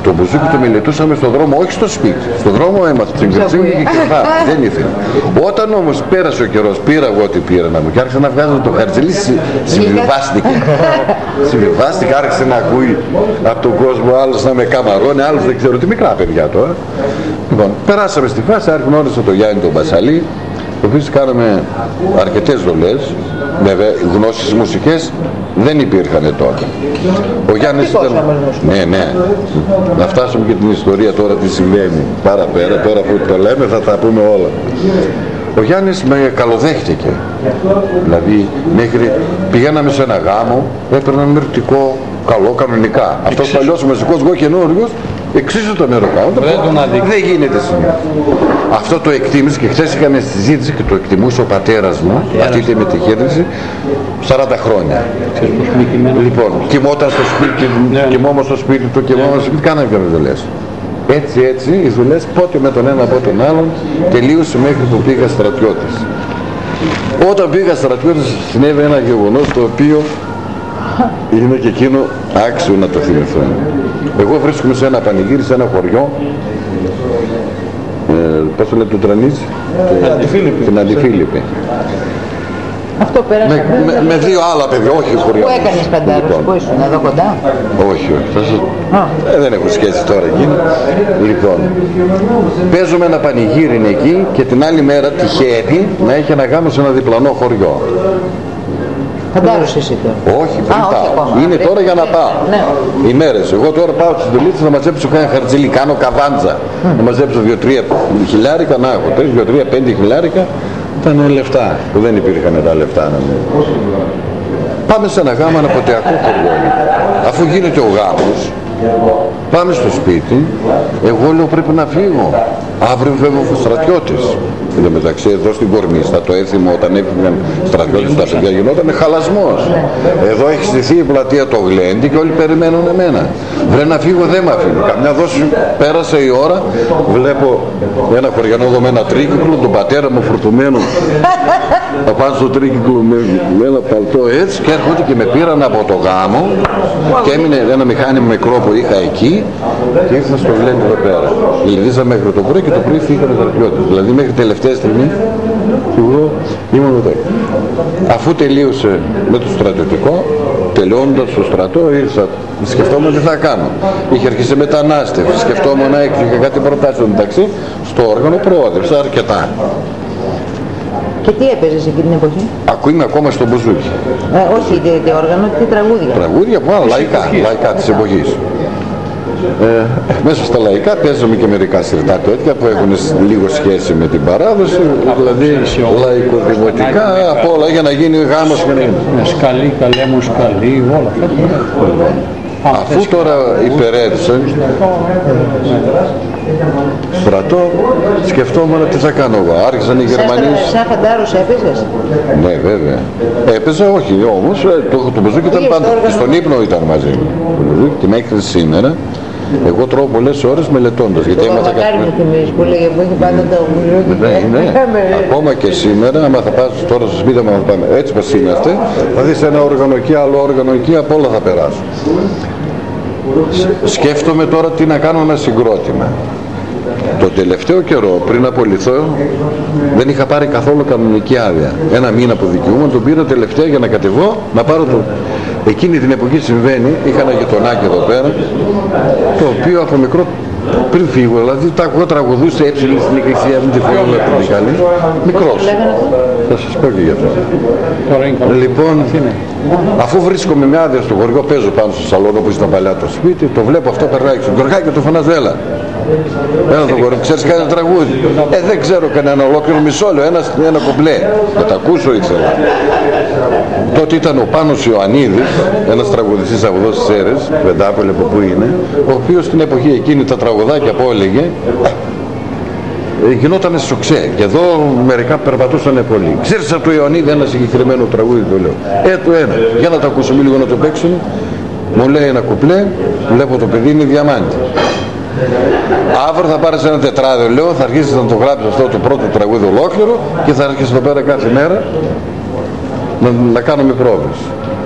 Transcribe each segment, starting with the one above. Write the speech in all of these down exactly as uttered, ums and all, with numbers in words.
Το μπουζούκι το μελετούσαμε στον δρόμο, όχι στο σπίτι. Στον δρόμο έμαθα τσιγκρτσίγκι και κρυφά. Δεν ήθελε. Όταν όμως πέρασε ο καιρός, πήρα εγώ ό,τι πήρα να μου και άρχισα να βγάζω το χαρτζελί, συμβιβάστηκε. Συμβιβάστηκε, άρχισε να ακούει από τον κόσμο, άλλος να με καμαρώνει, άλλος δεν ξέρω τι, μικρά παιδιά τώρα. Λοιπόν, περάσαμε στη φάση, άρχισα το Γιάννη τον Μπασαλή, το οποίο κάναμε αρκετές δολές. Βέβαια, γνώσεις μουσικές δεν υπήρχαν τότε. Ο Γιάννης ήταν... Ναι, ναι. Να φτάσουμε και την ιστορία τώρα τι συμβαίνει. Παραπέρα, τώρα που το λέμε θα τα πούμε όλα. Ο Γιάννης με καλοδέχτηκε. Δηλαδή, μέχρι πηγαίναμε σε ένα γάμο, έπαιρνα μυρτικό, καλό, κανονικά. Αυτός παλιός μεσικός, εγώ καινούριος, εξίσου τον ερωτάω. Δεν γίνεται σήμερα. Αυτό το εκτίμησε και χθες είχαμε συζήτηση και το εκτιμούσε ο πατέρας μου, αυτή τη μετεχείριση, σαράντα χρόνια. Λοιπόν, κοιμόταν στο σπίτι, κοιμόμαστε στο σπίτι του, κοιμόμαστε στο σπίτι, κάναμε και δουλειές. Έτσι έτσι οι δουλειές πότε με τον ένα από τον άλλον τελείωσε μέχρι που πήγα στρατιώτης. Όταν πήγα στρατιώτης συνέβη ένα γεγονός το οποίο είναι και εκείνο άξιο να το θυμηθούμε. Εγώ βρίσκομαι σε ένα πανηγύρι, σε ένα χωριό, ε, πώς το λέει το Τρανίζι, την Αντιφίλιππη. Αυτό πέρασε με, με, με δύο άλλα παιδιά, όχι χωριά. Πού έκανες παντάρους, λοιπόν. Πού ήσουν, εδώ κοντά? Όχι, όχι. Θα σας... ε, δεν έχω σχέση τώρα εκεί. Λοιπόν, παίζουμε ένα πανηγύρι εκεί και την άλλη μέρα τυχαίνει να έχει ένα γάμο σε ένα διπλανό χωριό. Φαντάρος εσύ τώρα? Όχι, πριν πάω. Είναι πριν... τώρα για να πάω. Ναι. Οι μέρες. Εγώ τώρα πάω στις δουλίτες να μαζέψω κάνα χαρτζίλι, κάνω καβάντζα. Mm. Να μαζέψω δύο-τρία χιλιάρικα, να έχω τρεις, δύο-τρία, πέντε χιλιάρικα. Ήταν λεφτά, που δεν υπήρχαν τα λεφτά να μου. Πάμε σε ένα γάμο αναποτεακό χωριό. Αφού γίνεται ο γάμος, πάμε στο σπίτι, εγώ λέω πρέπει να φύγω. Αύριο φεύγω στρατιώτης. Εν τω μεταξύ εδώ στην Κορνίστα το έθιμο όταν έφυγαν στρατιώτες τα παιδιά γινόταν χαλασμός. Εδώ έχει στηθεί η πλατεία το Γλέντι και όλοι περιμένουν εμένα. Βρε να φύγω, δεν με αφήνω. Καμιά δόση πέρασε η ώρα, βλέπω ένα χωριανό εδώ με ένα τρίκυκλο, τον πατέρα μου φορτωμένο απάνω στο τρίκυκλο με, με ένα παλτό έτσι και έρχονται και με πήραν από το γάμο και έμεινε ένα μηχάνημα μικρό που είχα εκεί και ήρθα στο Γλέντι εδώ πέρα. Γυρίζα μέχρι το πρωί και το πρωί φύγανε στρατιώτες. Δηλαδή μέχρι τελευταία στιγμή εγώ ήμουν εδώ. Αφού τελείωσε με το στρατιωτικό, τελειώνοντας το στρατό, ήρθα, σκεφτόμουν τι θα κάνω. Είχε αρχίσει μετανάστευση, σκεφτόμουν να έκφυγα κάτι προτάσεις μεταξύ, στο όργανο προόδευσα αρκετά. Και τι έπαιζες εκείνη την εποχή? Ακούγαμε ακόμα στο μπουζούκι. Ε, όχι, τι, τι όργανο, τι τραγούδια. Τραγούδια που άλλα, λαϊκά, λαϊκά της εποχής. Ε, μέσα στα λαϊκά παίζουμε και μερικά σιρτά τέτοια που έχουν λίγο σχέση με την παράδοση, δηλαδή λαϊκοδημοτικά, από όλα για να γίνει γάμος και να γίνει. Με σκαλί, καλέ μου σκαλί, όλα αυτά. Αφού τώρα υπερέδισαν στρατό, σκεφτόμουν τι θα κάνω εγώ. Άρχισαν οι Γερμανοί. Σαν φαντάρος έπαιζες? Ναι, βέβαια. Έπαιζα, όχι όμως. Το, το μπουζούκι ήταν πάντα. Στον ύπνο ήταν μαζί μου. Και μέχρι σήμερα εγώ τρώω πολλές ώρες μελετώντας. Γιατί το μακάρι μου θυμίζεις που λέγε που έχει πάντα το μπουζούκι. Ναι, ναι. Ακόμα και σήμερα, άμα θα πας τώρα στο σπίτι μου, έτσι πως είμαστε, θα δεις ένα όργανο εκεί, άλλο όργανο εκεί, από όλα θα περάσω. Σκέφτομαι τώρα τι να κάνω ένα συγκρότημα. Το τελευταίο καιρό, πριν απολυθώ, δεν είχα πάρει καθόλου κανονική άδεια. Ένα μήνα που δικαιούμαι, τον πήρα τελευταία για να κατεβώ, να πάρω το... Εκείνη την εποχή συμβαίνει, είχα ένα γειτονάκι εδώ πέρα, το οποίο από μικρό, πριν φύγω, δηλαδή τα εγώ τραγουδούσε έψιλη στην εκκλησία, μην τη φύγω με την καλή, μικρός. Θα σας πω και γι' αυτό. Λοιπόν, αφού βρίσκομαι με άδεια στο χωριό, παίζω πάνω στο σαλόνο που ήταν παλιά το σπίτι, το βλέπω αυτό περνάει στον Γιωργάκη, το φωνάζω, έλα. Έλα το κορίτσι, ξέρεις κανένα τραγούδι? Ε, δεν ξέρω κανένα, ολόκληρο μισό λέω, ένα, ένα κουμπλέ. Να τα ακούσω ήθελα. Τότε ήταν ο Πάνος Ιωαννίδης, ένας τραγουδιστής από εδώ στις Σέρρες, Πεντάπολη από πού είναι, ο οποίος στην εποχή εκείνη τα τραγουδάκια που έλεγε, ε, γινότανε σοξέ. Και εδώ μερικά περπατούσανε πολύ. Ξέρεις από το Ιωαννίδη ένα συγκεκριμένο τραγούδι, το λέω. Ε, το ένα. Για να το ακούσουμε λίγο να το παίξουμε. Μου λέει ένα κουπλέ, βλέπω το παιδί είναι διαμάντι. Αύριο θα πάρεις ένα τετράδιο, λέω, θα αρχίσεις να το γράψεις αυτό το πρώτο τραγούδι ολόκληρο και θα αρχίσεις εδώ πέρα κάθε μέρα να, να κάνουμε πρόβες.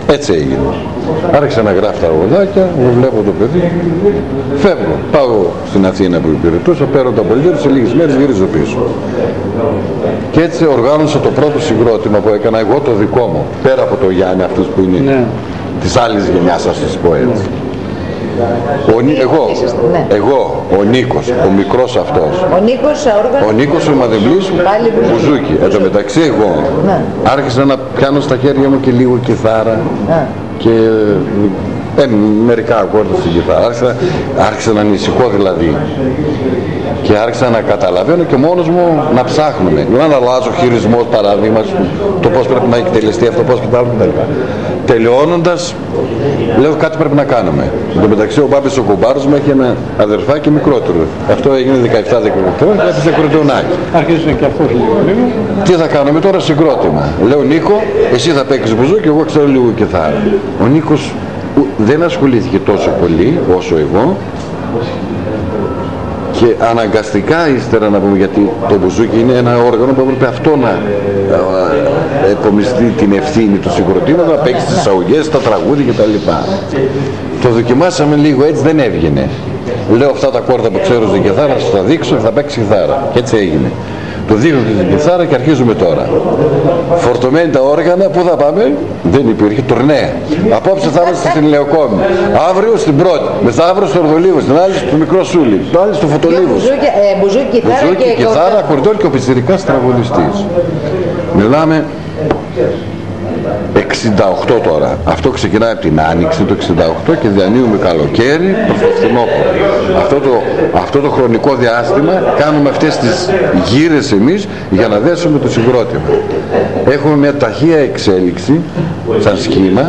Έτσι έγινε. Άρχισα να γράφω τα τραγουδάκια, βλέπω το παιδί, φεύγω, πάω στην Αθήνα που υπηρετούσα, παίρνω τα πολιτεία, σε λίγες μέρες γυρίζω πίσω. Και έτσι οργάνωσα το πρώτο συγκρότημα που έκανα εγώ το δικό μου, πέρα από το Γιάννη, αυτούς που είναι ναι. της άλλης γενιάς, ας σας πω έτσι. Ο, εγώ, ναι. εγώ, ο Νίκος, ο μικρός αυτός. Ο Νίκος, όργανο. Ο Νίκος, ο Μαδεμπλής, μπουζούκι. Εν τω μεταξύ εγώ ναι. άρχισα να πιάνω στα χέρια μου και λίγο κιθάρα ναι. και ε, μερικά ακόρτα στην κιθάρα. Άρχισα, άρχισα να ανησυχώ δηλαδή. Και άρχισα να καταλαβαίνω και μόνος μου να ψάχνουμε. Να αλλάζω χειρισμό, παράδειγμα, το πώς πρέπει να εκτελεστεί αυτό, πώς και τα άλλα. Τελειώνοντας, λέω κάτι πρέπει να κάνουμε. Εν τω μεταξύ ο Μπάμπης ο κουμπάρος μου έχει ένα αδερφάκι μικρότερο. Αυτό έγινε δεκαεπτά δεκαεπτά και έπαιζε κορδονάκι. Άρχισε και αυτός λίγο λίγο. Τι θα κάνουμε τώρα, συγκρότημα. Λέω Νίκο, εσύ θα παίξεις μπουζούκι και εγώ ξέρω λίγο κιθάρα. Ο Νίκος δεν ασχολήθηκε τόσο πολύ όσο εγώ. Και αναγκαστικά ύστερα να πούμε, γιατί το μπουζούκι είναι ένα όργανο που έπρεπε αυτό να επομιστεί την ευθύνη του συγκροτήματος, να παίξει τις αγωγές, τα τραγούδια κτλ. Το δοκιμάσαμε λίγο, έτσι δεν έβγαινε. Λέω αυτά τα κόρτα που ξέρω στην κιθάρα, θα δείξω και θα παίξει κιθάρα. Και έτσι έγινε. Του δείχνω την κιθάρα και αρχίζουμε τώρα. Φορτωμένοι τα όργανα, πού θα πάμε? Δεν υπήρχε τουρνέ. Απόψε θα είμαστε στην Λεωκόμη. Αύριο στην πρώτη. Μεθαύριο στο Ορδολίβο. Στην άλλη στο Μικρό Σούλι. Το άλλο στο Φωτολίβο. Μπουζούκι, κιθάρα, μπουζούκι, και κιθάρα, ακορντεόν και ο πιτσιρικάς τραγουδιστής. Μιλάμε εξήντα οκτώ τώρα. Αυτό ξεκινάει από την Άνοιξη το εξήντα οκτώ και διανύουμε καλοκαίρι προς το φθινόπωρο. Αυτό το, αυτό το χρονικό διάστημα κάνουμε αυτές τις γύρες εμείς για να δέσουμε το συγκρότημα. Έχουμε μια ταχεία εξέλιξη σαν σχήμα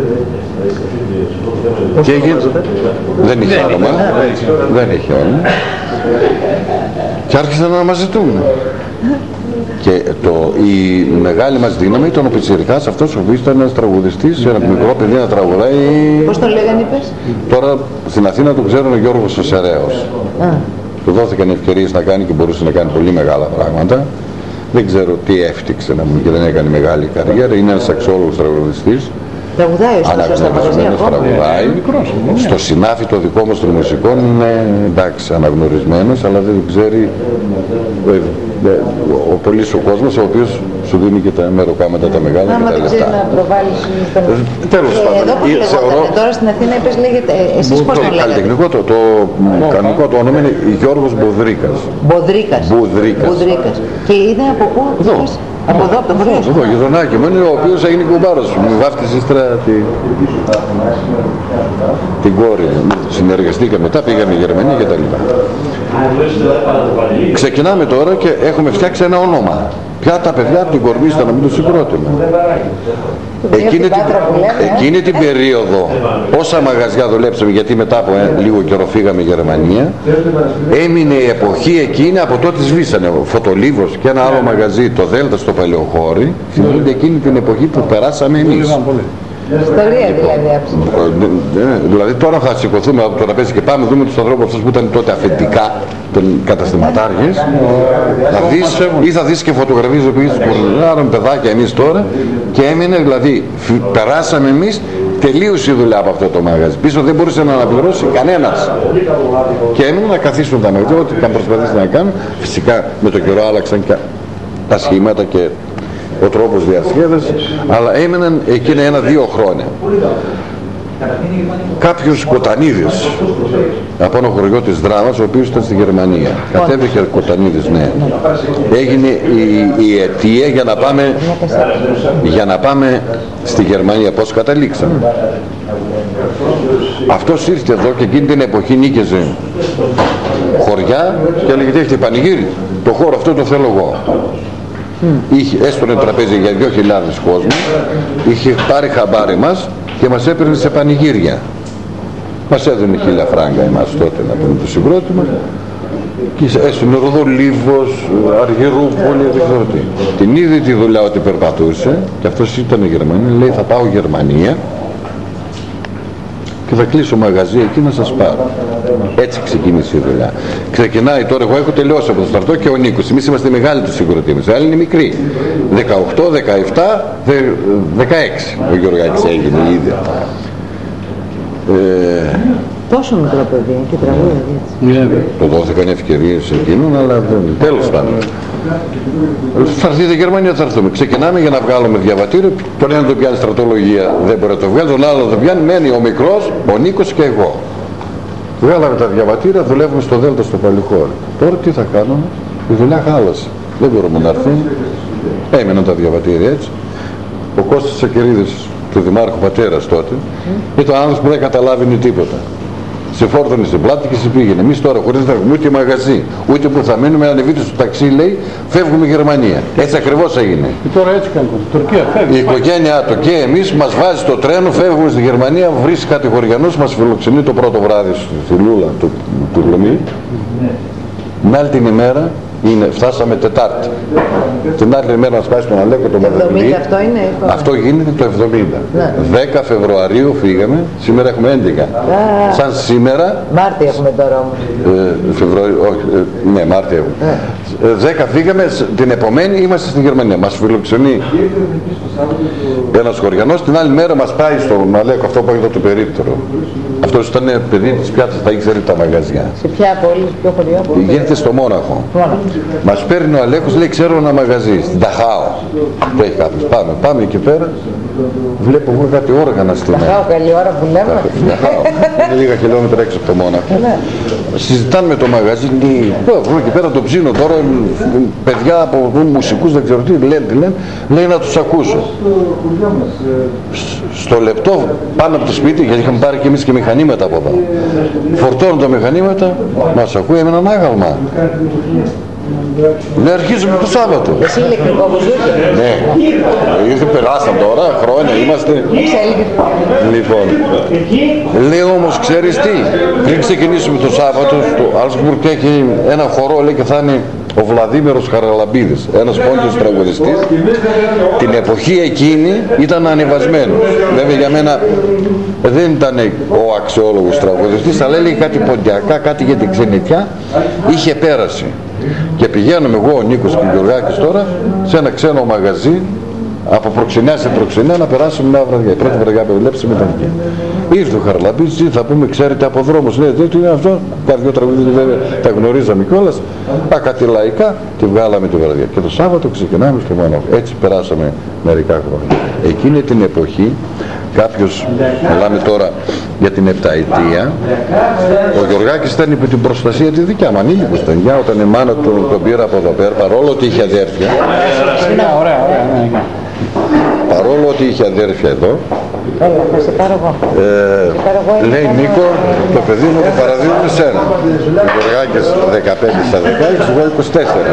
και έγινε... δεν είχε όνομα, δεν είχε όνομα και άρχισαν να μας ζητούν. Και το, η μεγάλη μας δύναμη ήταν ο πιτσιρικάς αυτός ο οποίος ήταν ένας τραγουδιστής, ένα μικρό παιδί να τραγουδάει. Πώς τον λέγανε είπες? Τώρα στην Αθήνα τον ξέρουν ο Γιώργος ο Σεραίος. Του δόθηκαν ευκαιρίες να κάνει και μπορούσε να κάνει πολύ μεγάλα πράγματα. Δεν ξέρω τι έφτιαξε να μου και δεν έκανε μεγάλη καριέρα. Είναι ένας αξιόλογος τραγουδιστής. Τραγουδάει ωστόσο στα μαγαζιά ακόμα. Τραγουδάει. Στο συνάφι το δικό μας των μουσικών είναι εντάξει αναγνωρισμένος, αλλά δεν ξέρει ο πολύς ο κόσμος, ο οποίος σου δίνει και τα μεροκάματα τα μεγάλα και τα λεφτά. Να προβάλλεις στον... Τέλος πάντων. Εδώ πώς λεγόταν, τώρα στην Αθήνα είπες λέγεται, εσείς πώς το λέγατε? Καλλιτεχνικό, το, το κανονικό το όνομα είναι Γιώργος Μποδρίκας. Μποδρίκας. Μποδρίκας. Και είναι από πού? Εδώ. Από εδώ, από το χωριό. Εδώ, γειτονάκι μου είναι, ο οποίος έγινε κουμπάρος μου. Μου βάφτισε ύστερα τη... την κόρη. Συνεργαστήκαμε μετά, πήγαμε η Γερμανία κτλ. Ξεκινάμε τώρα και έχουμε φτιάξει ένα όνομα. Ποια τα παιδιά από την κορμί στα να μην το συγκρότημα. Εκείνη την, εκείνη την περίοδο, όσα μαγαζιά δουλέψαμε, γιατί μετά από ε, λίγο καιρό φύγαμε η Γερμανία, έμεινε η εποχή εκείνη, από τότε σβήσανε ο Φωτολίβος και ένα άλλο μαγαζί, το Δέλτα στο Παλαιοχώρι, θυμούνται εκείνη την εποχή που περάσαμε εμείς. Ιστορία δηλαδή άψη. Δηλαδή τώρα θα σηκωθούμε από το τραπέζι και πάμε δούμε τους ανθρώπους αυτούς που ήταν τότε αφεντικά των καταστηματάρχες, θα δεις, ή θα δεις και φωτογραφίες που είχαν παιδάκια εμείς τώρα, και έμεινε δηλαδή, περάσαμε εμείς τελείωσε η δουλειά από αυτό το μαγαζί. Πίσω δεν μπορούσε να αναπληρώσει κανένας. Και έμεινε να καθίσουν τα μαγαζιά, ό,τι είχαν προσπαθήσει να κάνουν. Φυσικά με το καιρό άλλαξαν και τα σχήματα και ο τρόπος διασκέδασης, αλλά έμειναν εκείνα ένα-δύο χρόνια. Κάποιος Κοτανίδης από ένα χωριό της Δράμας, ο οποίος ήταν στη Γερμανία, κατέβηκε ο Κοτανίδης, ναι, έγινε η, η αιτία για να πάμε για να πάμε στη Γερμανία. Πώς καταλήξαμε? Αυτός ήρθε εδώ και εκείνη την εποχή νίκεζε χωριά και έλεγε τι έχετε πανηγύρι, το χώρο αυτό το θέλω εγώ. Είχε, έστωνε τραπέζι για δύο χιλιάδες κόσμο, είχε πάρει χαμπάρι μας και μας έπαιρνε σε πανηγύρια. Μας έδωνε χίλια φράγκα εμάς τότε να πούμε το συγκρότημα, και έστωνε Ροδολίβος, Αργυρούπολη, δεν ξέρω τι. Την είδε τη δουλειά ότι περπατούσε, και αυτός ήταν η Γερμανία, λέει θα πάω Γερμανία και θα κλείσω μαγαζί εκεί να σας πάρω. Έτσι ξεκίνησε η δουλειά. Ξεκινάει τώρα, εγώ έχω τελειώσει από το στρατό και ο Νίκος. Εμείς είμαστε μεγάλοι του συγκροτήμες, άλλοι είναι μικροί. δεκαοκτώ, δεκαεπτά, δεκαέξι ο Γεωργάκης έγινε ήδη. Ε, Τόσο μικρό παιδί και τραγούδι έτσι. Yeah. Το δόθηκαν ευκαιρίες εκείνων, αλλά τέλος πάντων. Θα έρθει η Γερμανία, θα έρθουμε. Ξεκινάμε για να βγάλουμε διαβατήριο. Τον ένα το πιάνει στρατολογία, δεν μπορεί να το βγάλει. Τον άλλο το πιάνει, μένει ο μικρός, ο Νίκος και εγώ. Βγάλαμε τα διαβατήρια, δουλεύουμε στο Δέλτα στο Παλιχώρι. Τώρα τι θα κάνουμε, η δουλειά χάλασε. Δεν μπορούμε να έρθουμε. Έμειναν τα διαβατήρια έτσι. Ο Κώστας Σακερίδης, του Δημάρχου πατέρας τότε, mm. ήταν άνθρωπος που δεν καταλάβαινε τίποτα. Σε φόρτωνε στην πλάτη και σε πήγαινε. Εμείς τώρα χωρίς να έχουμε ούτε μαγαζί, ούτε που θα μείνουμε, ανεβείτε στο ταξί, λέει, φεύγουμε Γερμανία. Έτσι ακριβώς έγινε. Και τώρα έτσι κάνουμε. Τουρκία φεύγει. Η οικογένειά του και εμείς μας βάζει στο τρένο, φεύγουμε στη Γερμανία, βρίσκει κατηγοριανούς, μας φιλοξενεί το πρώτο βράδυ στη Λούλα του, του Λομή. Την άλλη την ημέρα, είναι, φτάσαμε Τετάρτη. Την άλλη ημέρα μας πάει στον Αλέκο το Μαδρουλή. Αυτό είναι. Αυτό γίνεται το εβδομήντα. Ναι. δέκα Φεβρουαρίου φύγαμε, σήμερα έχουμε έντεκα. Α, σαν σήμερα... Μάρτιο έχουμε τώρα όμως. Ε, Φεβρουαρίου, όχι, ε, ναι, Μάρτιο έχουμε. Ε. δέκα φύγαμε, την επομένη είμαστε στη Γερμανία. Μας φιλοξενεί ένας χωριανός, την άλλη μέρα μας πάει στον Αλέκο, αυτό που έγινε το περίπτερο. Αυτός ήταν παιδί της πιάτσας, τα ήξερε τα μαγαζιά. Σε ποια πόλη, ποιο χωριό? Γίνεται στο Μόναχο. Μας παίρνει ο Αλέκος, λέει, ξέρω ένα μαγαζί, στην Ταχάο. Το έχει κάποιος. Πάμε, πάμε εκεί πέρα. Βλέπω εγώ κάτι όργανα στη μέρα. Ταχάο, καλή ώρα που λέμε. Ταχάο. Είναι λίγα χιλιόμετρα έξω από το Μόναχο. Συζητάνε με το μαγαζί, λέει, εγώ εκεί πέρα το ψήνω τώρα, παιδιά από μουσικούς, δεν ξέρω τι λένε, τι λένε, λέει να τους ακούσω. Στο λεπτό πάμε από το σπίτι, γιατί είχαμε πάρει και εμείς και μηχανήματα από εδώ. Φορτώνουν τα μηχανήματα, μας ακούει, έμειναν άγαλμα. Ναι, αρχίζουμε το Σάββατο. Εσύ ηλεκτρικό μπουζούκι. Ναι, ήρθε, περάσαν τώρα, χρόνια είμαστε. Λοιπόν, λέω όμως, ξέρεις τι, πριν ξεκινήσουμε το Σάββατο, στο Άλσμπουργκ έχει ένα χορό, λέει, και θα είναι ο Βλαδίμηρος Χαραλαμπίδης, ένας πόντιος τραγουδιστής. Την εποχή εκείνη ήταν ανεβασμένος. Βέβαια για μένα δεν ήταν ο αξιόλογος τραγουδιστής, αλλά έλεγε κάτι ποντιακά, κάτι για την ξενιτιά, είχε πέρασει. Και πηγαίνουμε εγώ, ο Νίκος και ο Γεωργάκης τώρα σε ένα ξένο μαγαζί, από προξενιά σε προξενιά, να περάσουμε μια βραδιά. Η πρώτη βραδιά που βλέπουμε ήταν εκεί. Ήρθε ο Χαρλαμπής, θα πούμε, ξέρετε από δρόμος, λέει, τι είναι αυτό, κάτι δυο τραγουδίες βέβαια τα γνωρίζαμε κιόλας, α, κάτι λαϊκά, τη βγάλαμε τη βραδιά. Και το Σάββατο ξεκινάμε στο Μόναχο. Έτσι περάσαμε μερικά χρόνια. Εκείνη την εποχή, κάποιος, μιλάμε τώρα για την επταετία, ο Γεωργάκης ήταν υπό την προστασία τη δικιά μου, ανήλικος ήταν, για όταν η μάνα του τον πήρα από εδώ πέρα, παρόλο ότι είχε αδέρφια. Ωραία, ωραία. Παρόλο ότι είχε αδέρφια εδώ, Έλα, θα σε πάρω εγώ. ε, λέει, Νίκο, το παιδί μου το παραδίδουμε σένα. Ο Γεωργάκης δεκαπέντε στα δεκαέξι, εγώ είκοσι τέσσερα.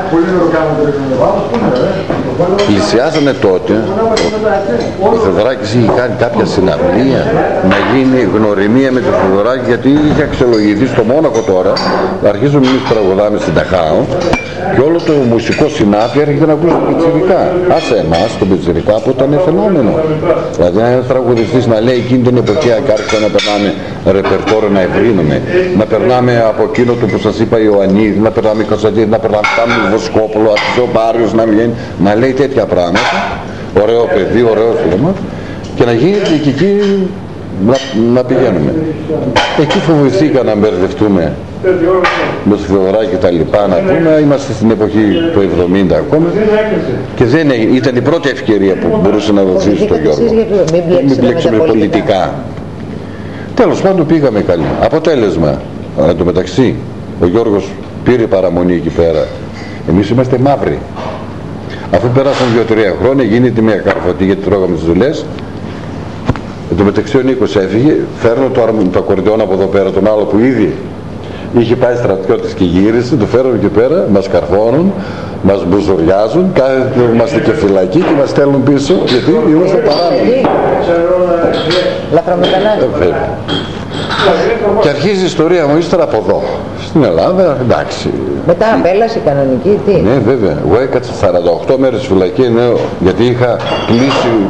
Πλησιάζανε τότε, ο Θεοδωράκης είχε κάνει κάποια συναυλία να γίνει γνωριμία με τον Θεοδωράκη, γιατί είχε αξιολογηθεί στο Μόναχο τώρα. Αρχίζουμε εμείς τραγουδάμε στην Ταχάο και όλο το μουσικό συνάφι έρχεται να ακούσει τον πιτσιρικά. Άσε εμάς τον πιτσιρικά που ήταν φαινόμενο. Δηλαδή ένας τραγουδιστής να λέει εκείνη την εποχή και άρχισε να περνάμε ρεπερτόριο, να ευρύνουμε, να περνάμε από εκείνο του που σας είπα Ιωαννίδη, να περνάμε Κωνσταντίνη, να περνάμε Κάμιλ Βοσκόπουλο, Ατζιοπάριος, να βγαίνει, να λέει τέτοια πράγματα, ωραίο παιδί, ωραίο φίλο, και να γίνεται και εκεί να, να πηγαίνουμε. Εκεί φοβηθήκα να μπερδευτούμε με το Θεοδωράκη και τα λοιπά, να πούμε, είμαστε στην εποχή του εβδομήντα ακόμα και δεν ήταν η πρώτη ευκαιρία που μπορούσε να δοθεί στο Γιώργο. Μην μπλέξουμε πολιτικά. Τέλος πάντων πήγαμε καλή. Αποτέλεσμα, εν τω μεταξύ, ο Γιώργος πήρε παραμονή εκεί πέρα. Εμείς είμαστε μαύροι. Αφού πέρασαν δύο-τρία χρόνια, γίνεται μια καρφωτή γιατί τρώγαμε τις δουλειές. Εν τω μεταξύ ο Νίκος έφυγε, φέρνω το, το ακορντεόν από εδώ πέρα, τον άλλο που ήδη είχε πάει στρατιώτης και γύρισε, το φέρνουν εκεί πέρα, μας καρφώνουν, μας μπουζουριάζουν, κάθεται είμαστε και φυλακή και μας στέλνουν πίσω, γιατί είμαστε παράνομοι. Λαφρομετανάστες. Και αρχίζει η ιστορία μου ύστερα από εδώ. Στην Ελλάδα, εντάξει. Μετά απέλαση κανονική, τι. Ναι, βέβαια. Εγώ έκατσα σαράντα οκτώ μέρες φυλακή, ναι, γιατί είχα κλείσει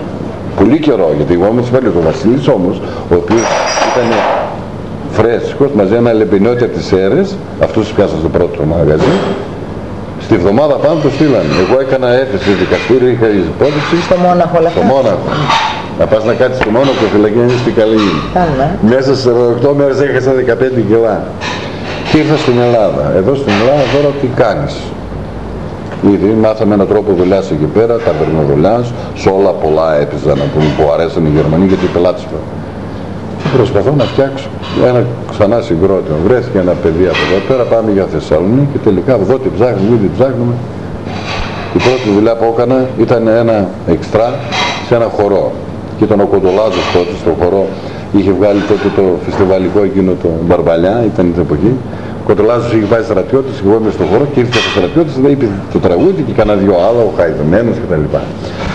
Πολύ καιρό, γιατί εγώ όμως πάλι ο Βασίλης όμως, ο οποίος ήταν φρέσκος, μαζί ένα λεπινιώτη από τις Σέρρες, αυτούς τους πιάσαν στο πρώτο μαγαζί, στη βδομάδα πάνω το στείλανε. Εγώ έκανα έφεση στο δικαστήριο, είχα υπόθεση Στο Μόναχο όλα αυτά. στο Μόναχο. Να πας να κάτσεις στο Μόναχο, φυλακή είναι στην καλή. Κάνουμε. Μέσα σε οκτώ μέρες έχασα δεκαπέντε κιλά. Και ήρθα στην Ελλάδα. Εδώ στην Ελλάδα τώρα τι κάνεις? Ήδη μάθαμε έναν τρόπο δουλειάς εκεί πέρα, ταβερνοδουλειάς, σε όλα πολλά έπαιζα να πούμε που αρέσαν οι Γερμανοί γιατί οι πελάτες μου. Προσπαθώ να φτιάξω ένα ξανά συγκρότημα. Βρέθηκε ένα παιδί από εδώ πέρα, πάμε για Θεσσαλονίκη και τελικά εδώ τι ψάχνουμε, ήδη ψάχνουμε. Η πρώτη δουλειά που έκανα ήταν ένα εξτρά σε ένα χορό. Και ήταν ο Κοντολάζος τότε στο χορό, είχε βγάλει τότε το φεστιβαλικό εκείνο το Μπαρμπαλιά, ήταν την εποχή. Ο Κοντολάζος είχε πάει στρατιώτης, εγώ είμαι στο χορό και ήρθε ο στρατιώτης, δεν είπε το τραγούδι και κανένα δυο άλλα, ο Χαϊδεμένος κτλ.